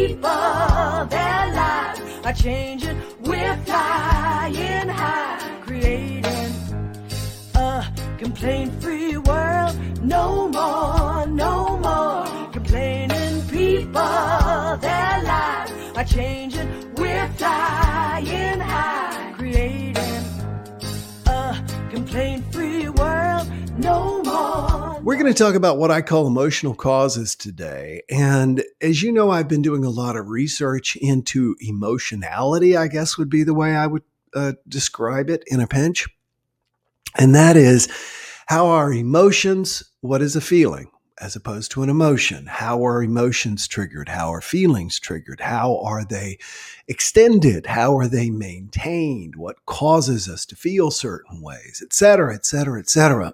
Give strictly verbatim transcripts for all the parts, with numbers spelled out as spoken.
people, their lives are changing. We're flying high, creating a complaint-free world. No more, no more complaining people, their lives are changing. We're flying high, creating a complaint-free world. No more. We're going to talk about what I call emotional causes today. And as you know, I've been doing a lot of research into emotionality, I guess would be the way I would uh, describe it in a pinch. And that is how our emotions, what is a feeling as opposed to an emotion? How are emotions triggered? How are feelings triggered? How are they extended? How are they maintained? What causes us to feel certain ways, et cetera, et cetera, et cetera.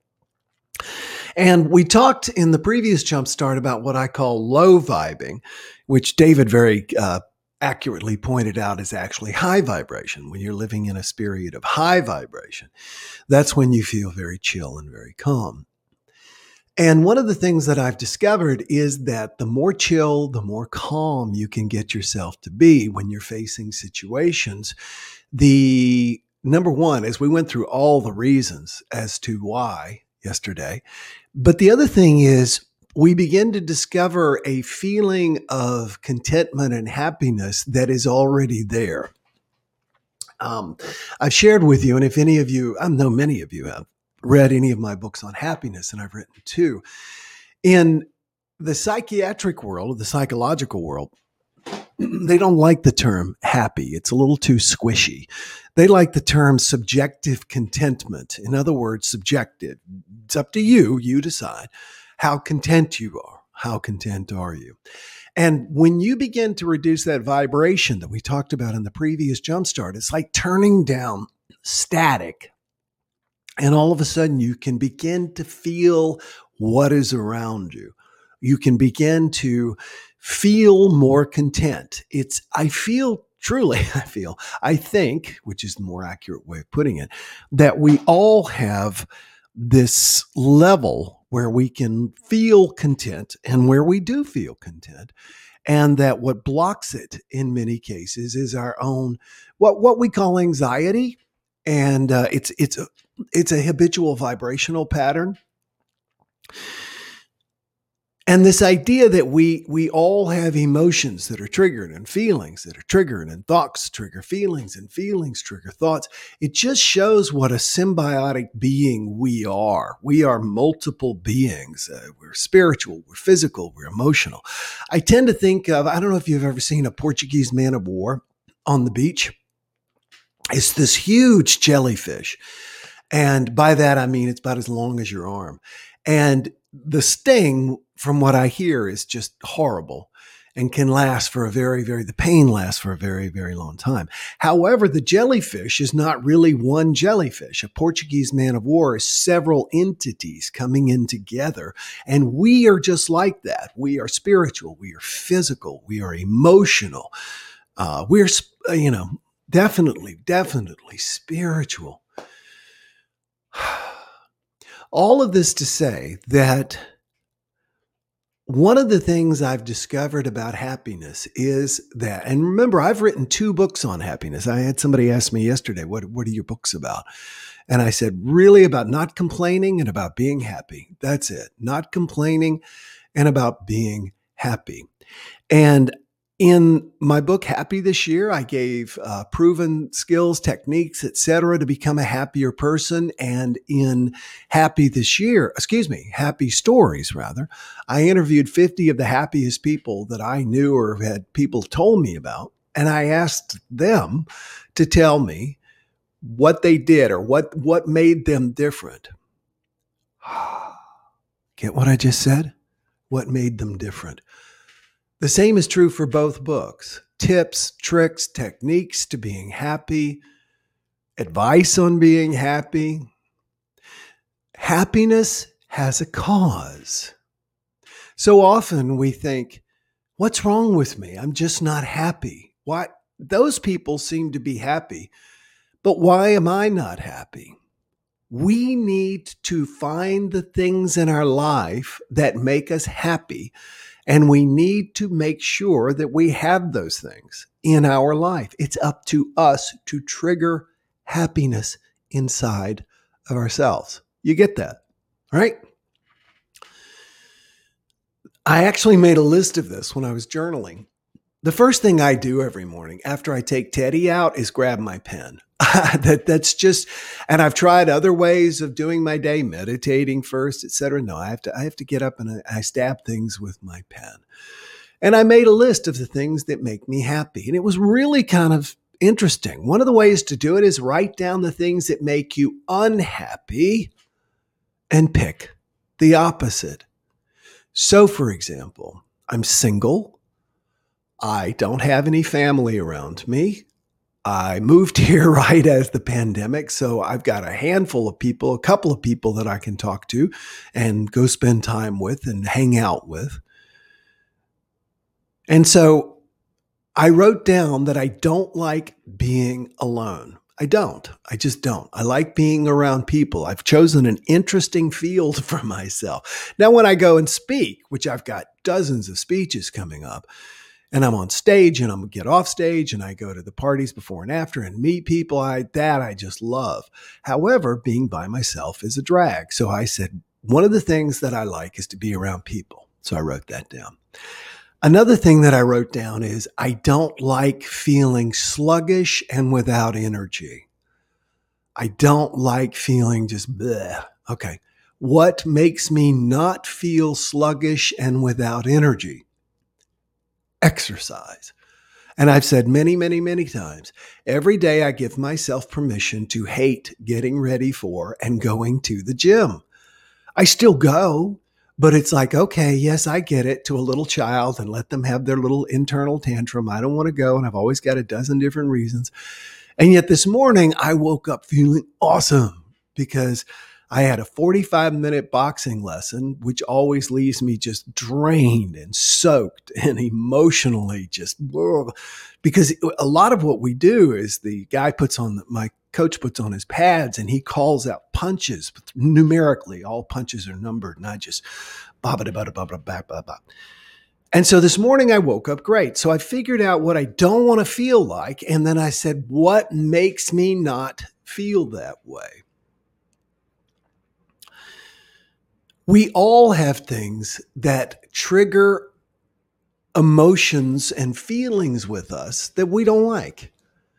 And we talked in the previous Jumpstart about what I call low vibing, which David very uh, accurately pointed out is actually high vibration. When you're living in a period of high vibration, that's when you feel very chill and very calm. And one of the things that I've discovered is that the more chill, the more calm you can get yourself to be when you're facing situations. The number one is we went through all the reasons as to why yesterday. But the other thing is we begin to discover a feeling of contentment and happiness that is already there. Um, I've shared with you, and if any of you, I know many of you have read any of my books on happiness, and I've written two. In the psychiatric world, the psychological world, they don't like the term happy. It's a little too squishy. They like the term subjective contentment. In other words, subjective. It's up to you. You decide how content you are. How content are you? And when you begin to reduce that vibration that we talked about in the previous Jumpstart, it's like turning down static. And all of a sudden you can begin to feel what is around you. You can begin to feel more content. It's, I feel truly, I feel, I think, which is the more accurate way of putting it, that we all have this level where we can feel content and where we do feel content. And that what blocks it in many cases is our own, what, what we call anxiety. And uh, it's, it's, a, it's a habitual vibrational pattern. And this idea that we we all have emotions that are triggered and feelings that are triggered and thoughts trigger feelings and feelings trigger thoughts. It just shows what a symbiotic being we are. We are multiple beings. Uh, we're spiritual, we're physical, we're emotional. I tend to think of, I don't know if you've ever seen a Portuguese man of war on the beach. It's this huge jellyfish. And by that, I mean, it's about as long as your arm. And the sting, from what I hear, is just horrible and can last for a very, very, the pain lasts for a very, very long time. However, the jellyfish is not really one jellyfish. A Portuguese man of war is several entities coming in together. And we are just like that. We are spiritual. We are physical. We are emotional. Uh, we're, you know, definitely, definitely spiritual. All of this to say that one of the things I've discovered about happiness is that, and remember, I've written two books on happiness. I had somebody ask me yesterday, what, what are your books about? And I said, really about not complaining and about being happy. That's it. Not complaining and about being happy. And in my book, Happy This Year, I gave uh, proven skills, techniques, et cetera, to become a happier person. And in Happy This Year, excuse me, Happy Stories, rather, I interviewed fifty of the happiest people that I knew or had people told me about. And I asked them to tell me what they did or what, what made them different. Get what I just said? What made them different? The same is true for both books. Tips, tricks, techniques to being happy, advice on being happy. Happiness has a cause. So often we think, what's wrong with me? I'm just not happy. Why? Those people seem to be happy, but why am I not happy? We need to find the things in our life that make us happy, and we need to make sure that we have those things in our life. It's up to us to trigger happiness inside of ourselves. You get that, right? I actually made a list of this when I was journaling. The first thing I do every morning after I take Teddy out is grab my pen. that that's just, and I've tried other ways of doing my day, meditating first, et cetera. No, I have to, I have to get up and I, I stab things with my pen. And I made a list of the things that make me happy. And it was really kind of interesting. One of the ways to do it is write down the things that make you unhappy and pick the opposite. So, for example, I'm single. I don't have any family around me. I moved here right as the pandemic, so I've got a handful of people, a couple of people that I can talk to and go spend time with and hang out with. And so I wrote down that I don't like being alone. I don't. I just don't. I like being around people. I've chosen an interesting field for myself. Now, when I go and speak, which I've got dozens of speeches coming up, and I'm on stage and I'm going to get off stage and I go to the parties before and after and meet people, I that I just love. However, being by myself is a drag. So I said, one of the things that I like is to be around people. So I wrote that down. Another thing that I wrote down is I don't like feeling sluggish and without energy. I don't like feeling just bleh. Okay. What makes me not feel sluggish and without energy? Exercise. And I've said many, many, many times, every day I give myself permission to hate getting ready for and going to the gym. I still go, but it's like, okay, yes, I get it, to a little child and let them have their little internal tantrum. I don't want to go, and I've always got a dozen different reasons. And yet this morning I woke up feeling awesome because I had a forty-five minute boxing lesson, which always leaves me just drained and soaked and emotionally just, because a lot of what we do is the guy puts on, my coach puts on his pads and he calls out punches numerically. All punches are numbered, and I just, ba ba ba ba ba ba ba ba. And so this morning I woke up great. So I figured out what I don't want to feel like. And then I said, what makes me not feel that way? We all have things that trigger emotions and feelings with us that we don't like.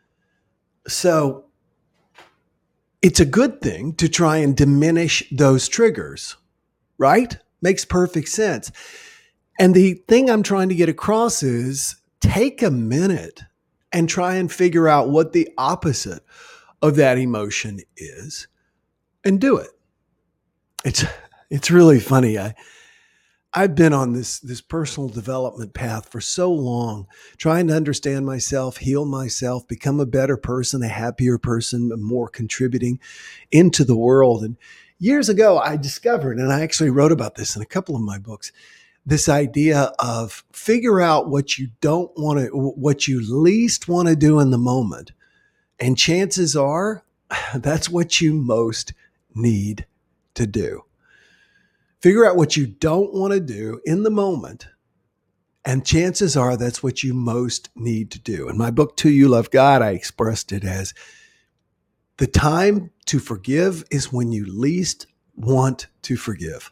So it's a good thing to try and diminish those triggers, right? Makes perfect sense. And the thing I'm trying to get across is take a minute and try and figure out what the opposite of that emotion is and do it. It's It's really funny. I, I've been on this, this personal development path for so long, trying to understand myself, heal myself, become a better person, a happier person, more contributing into the world. And years ago, I discovered, and I actually wrote about this in a couple of my books, this idea of figure out what you don't want to, what you least want to do in the moment. And chances are that's what you most need to do. Figure out what you don't want to do in the moment, and chances are that's what you most need to do. In my book, To You Love God, I expressed it as the time to forgive is when you least want to forgive.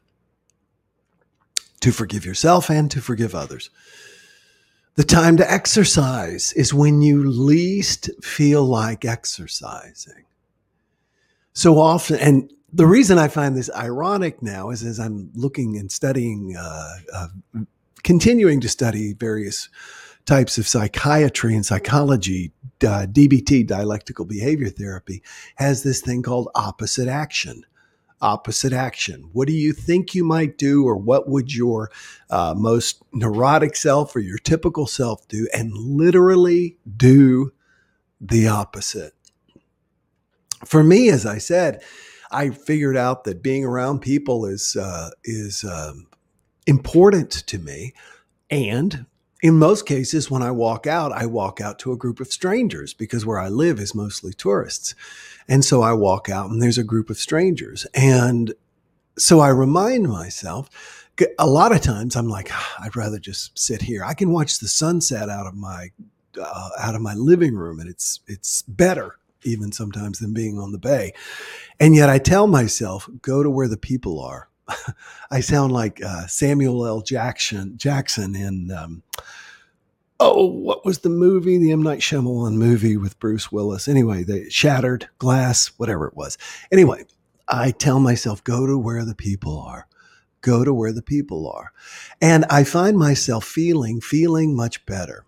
To forgive yourself and to forgive others. The time to exercise is when you least feel like exercising. So often, and the reason I find this ironic now is as I'm looking and studying, uh, uh, continuing to study various types of psychiatry and psychology, uh, D B T, dialectical behavior therapy, has this thing called opposite action. Opposite action. What do you think you might do, or what would your uh, most neurotic self or your typical self do? And literally do the opposite. For me, as I said, I figured out that being around people is uh, is um, important to me, and In most cases, when I walk out, I walk out to a group of strangers because where I live is mostly tourists. And so I walk out and there's a group of strangers. And so I remind myself, a lot of times I'm like, "Ah, I'd rather just sit here. I can watch the sunset out of my uh, out of my living room, and it's it's better even sometimes than being on the bay." And yet I tell myself, go to where the people are. I sound like uh, Samuel L. Jackson Jackson in um, oh, what was the movie? The M. Night Shyamalan movie with Bruce Willis. Anyway, the Shattered Glass, whatever it was. Anyway, I tell myself, go to where the people are. Go to where the people are. And I find myself feeling, feeling much better.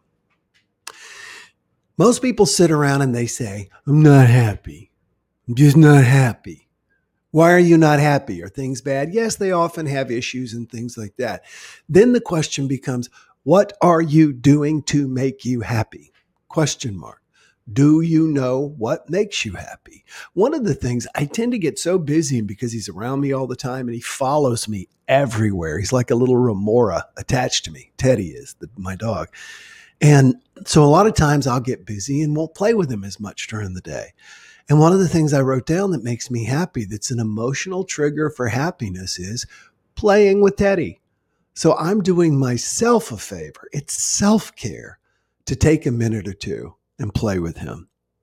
Most people sit around and they say, I'm not happy. I'm just not happy. Why are you not happy? Are things bad? Yes, they often have issues and things like that. Then the question becomes, what are you doing to make you happy? Question mark. Do you know what makes you happy? One of the things, I tend to get so busy because he's around me all the time and he follows me everywhere. He's like a little remora attached to me. Teddy is, the, my dog. And so a lot of times I'll get busy and won't play with him as much during the day. And one of the things I wrote down that makes me happy, that's an emotional trigger for happiness, is playing with Teddy. So I'm doing myself a favor. It's self-care to take a minute or two and play with him.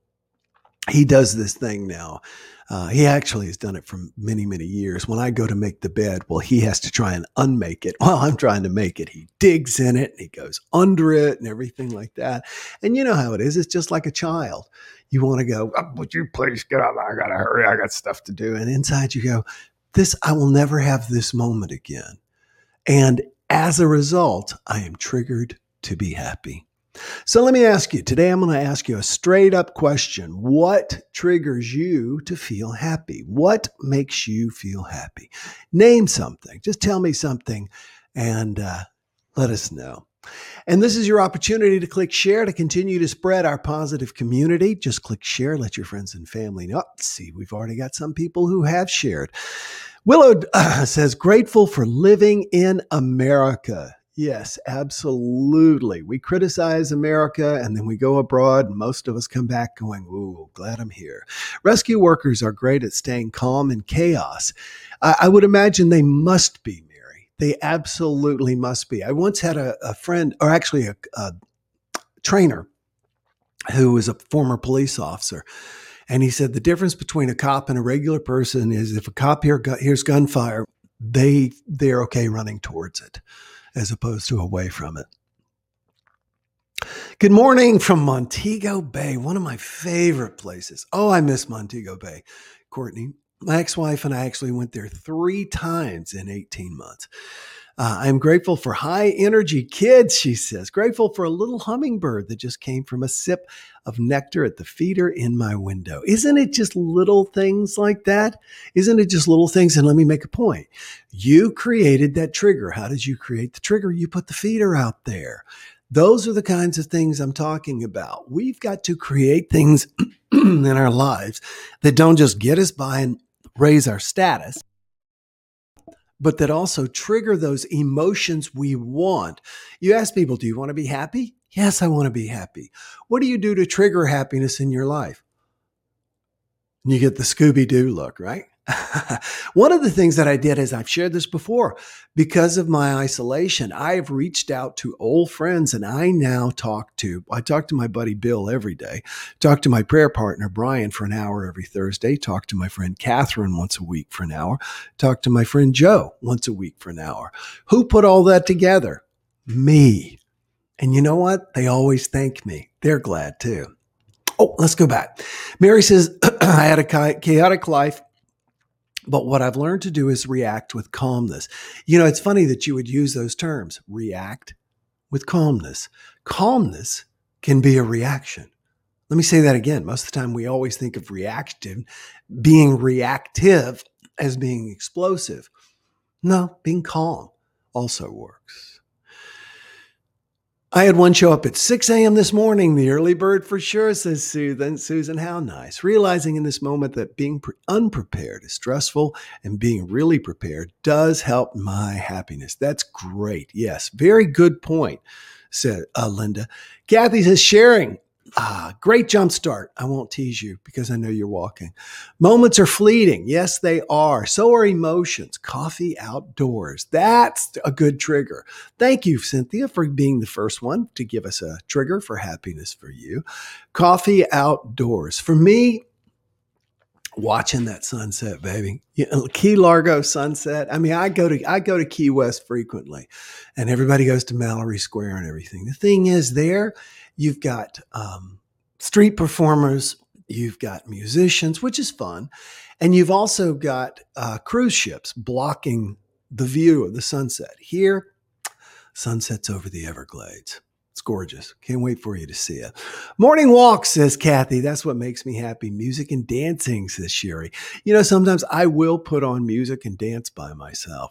He does this thing now. Uh, he actually has done it for many, many years. When I go to make the bed, well, he has to try and unmake it while I'm trying to make it. He digs in it and he goes under it and everything like that. And you know how it is. It's just like a child. You want to go, oh, would you please get up? I got to hurry. I got stuff to do. And inside you go, this, I will never have this moment again. And as a result, I am triggered to be happy. So let me ask you, today I'm going to ask you a straight up question. What triggers you to feel happy? What makes you feel happy? Name something. Just tell me something and uh, let us know. And this is your opportunity to click share to continue to spread our positive community. Just click share, let your friends and family know. Let's see, we've already got some people who have shared. Willow uh, says, grateful for living in America. Yes, absolutely. We criticize America and then we go abroad and most of us come back going, ooh, glad I'm here. Rescue workers are great at staying calm in chaos. I, I would imagine they must be, Mary. They absolutely must be. I once had a, a friend, or actually a, a trainer who was a former police officer. And he said the difference between a cop and a regular person is if a cop hear, hears gunfire, they, they're okay running towards it, as opposed to away from it. Good morning from Montego Bay, one of my favorite places. Oh, I miss Montego Bay. Courtney, my ex-wife and I actually went there three times in eighteen months. Uh, I'm grateful for high energy kids, she says. Grateful for a little hummingbird that just came from a sip of nectar at the feeder in my window. Isn't it just little things like that? Isn't it just little things? And let me make a point. You created that trigger. How did you create the trigger? You put the feeder out there. Those are the kinds of things I'm talking about. We've got to create things in our lives that don't just get us by and raise our status, but that also trigger those emotions we want. You ask people, do you want to be happy? Yes, I want to be happy. What do you do to trigger happiness in your life? And you get the Scooby-Doo look, right? One of the things that I did is, I've shared this before, because of my isolation, I've reached out to old friends and I now talk to, I talk to my buddy Bill every day, talk to my prayer partner Brian for an hour every Thursday, talk to my friend Catherine once a week for an hour, talk to my friend Joe once a week for an hour. Who put all that together? Me. And you know what? They always thank me. They're glad too. Oh, let's go back. Mary says, I had a chaotic life, but what I've learned to do is react with calmness. You know, it's funny that you would use those terms, react with calmness. Calmness can be a reaction. Let me say that again. Most of the time we always think of reactive, being reactive as being explosive. No, being calm also works. I had one show up at six a.m. this morning. The early bird for sure, says Susan. Susan, how nice. Realizing in this moment that being pre- unprepared is stressful and being really prepared does help my happiness. That's great. Yes, very good point. said uh, Linda. Kathy says, sharing. Ah, great jump start. I won't tease you because I know you're walking. Moments are fleeting. Yes, they are. So are emotions. Coffee outdoors. That's a good trigger. Thank you, Cynthia, for being the first one to give us a trigger for happiness for you. Coffee outdoors. For me, watching that sunset, baby. You know, Key Largo sunset. I mean, I go to I go to Key West frequently, and everybody goes to Mallory Square and everything. The thing is, there you've got um, street performers, you've got musicians, which is fun, and you've also got uh, cruise ships blocking the view of the sunset. Here, sunsets over the Everglades. It's gorgeous. Can't wait for you to see it. Morning walk, says Kathy. That's what makes me happy. Music and dancing, says Sherry. You know, sometimes I will put on music and dance by myself.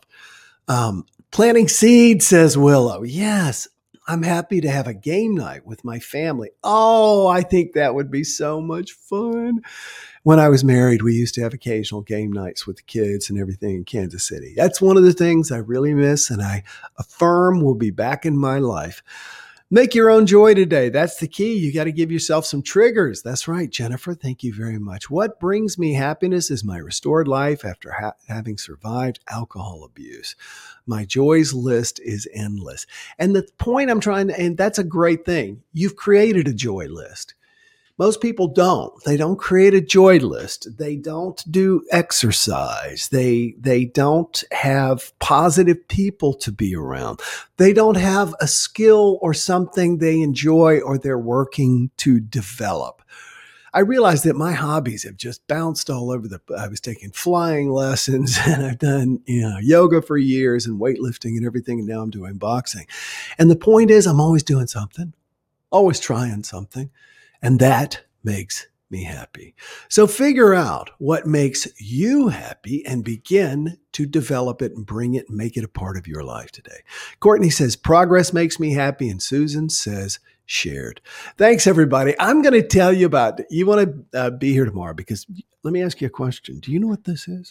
Um, planting seeds, says Willow. Yes, I'm happy to have a game night with my family. Oh, I think that would be so much fun. When I was married, we used to have occasional game nights with the kids and everything in Kansas City. That's one of the things I really miss, and I affirm will be back in my life. Make your own joy today. That's the key. You got to give yourself some triggers. That's right, Jennifer. Thank you very much. What brings me happiness is my restored life after ha- having survived alcohol abuse. My joys list is endless. And the point I'm trying to, and that's a great thing. You've created a joy list. Most people don't. They don't create a joy list. They don't do exercise. They, they don't have positive people to be around. They don't have a skill or something they enjoy or they're working to develop. I realized that my hobbies have just bounced all over the, I was taking flying lessons and I've done, you know, yoga for years and weightlifting and everything. And now I'm doing boxing. And the point is I'm always doing something, always trying something. And that makes me happy. So figure out what makes you happy and begin to develop it and bring it and make it a part of your life today. Courtney says, progress makes me happy. And Susan says, shared. Thanks, everybody. I'm going to tell you about, you want to uh, be here tomorrow because let me ask you a question. Do you know what this is?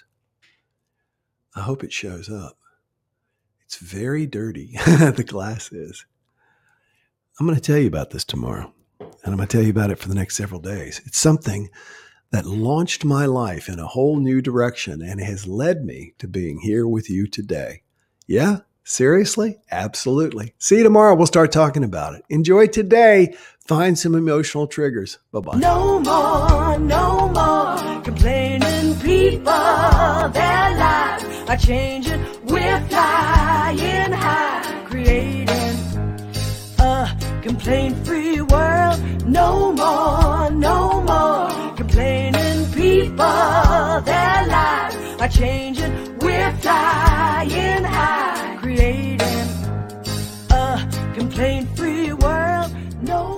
I hope it shows up. It's very dirty. The glass is. I'm going to tell you about this tomorrow. And I'm going to tell you about it for the next several days. It's something that launched my life in a whole new direction and has led me to being here with you today. Yeah, seriously? Absolutely. See you tomorrow. We'll start talking about it. Enjoy today. Find some emotional triggers. Bye-bye. No more, no more complaining people. Their lives are changing. We're flying high, creating a complaint-free world. No more, no more complaining people. Their lives are changing. We're flying high, creating a complaint-free world. No